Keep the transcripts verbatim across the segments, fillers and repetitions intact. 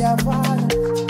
fire, fire.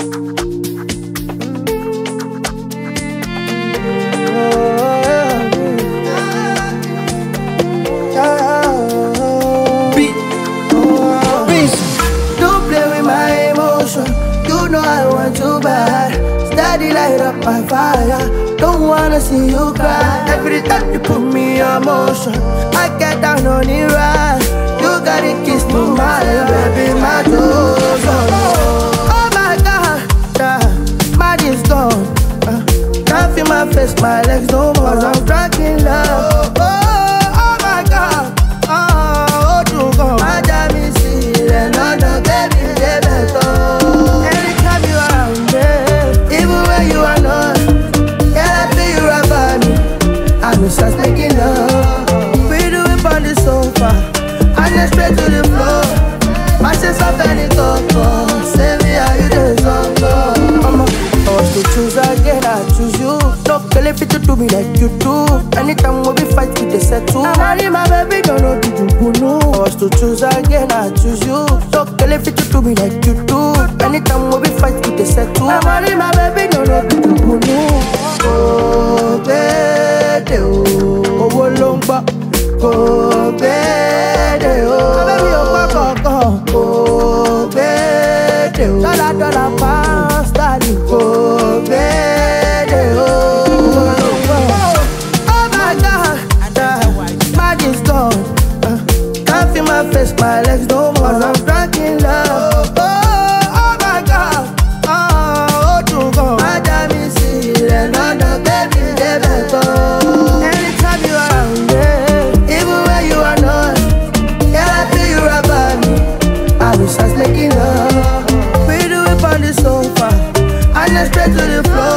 Don't play with my emotion. You know I want you bad. Steady light up my fire. Don't wanna see you cry. Every time you put me on motion, I get down on the ride. You gotta kiss me, my baby, my toes. Oh my God, yeah, my is gone. Uh, can't feel my face, my legs no more. I'm drunk in love. Oh, oh my God, oh, oh, you go. My damn is still and no, no, baby, baby, go. Anytime you are around me, even when you are not, yeah, I feel you right by me. I'm just making love. We do it on the sofa, and then straight to the floor. My sense of any cocoa, say me how you do so go. Mama, I was to choose again, I choose you. No girl fit to do me like you do. Anytime we be fight, we dey settle. I'm marry my baby, don't know do you know. I was to choose again, I choose you. No girl fit to do me like you do. Anytime we be fight, we dey settle. I'm marry my baby, don't know do you know. Oh baby, oh, oh longba, oh baby, oh baby, oh koko, oh baby, oh dollar dollar pound sterling, oh baby, oh. Oh my God, uh, my is gone. Uh, can't feel my face, my legs no more. I'm drunk in love. Oh, oh my God, oh, oh, you go. My damn is still and no, no, baby, baby, go. Anytime you are around me, even when you are not, yeah, I feel you right by me. I wish I was making love. We do it on the sofa, and then straight to the floor.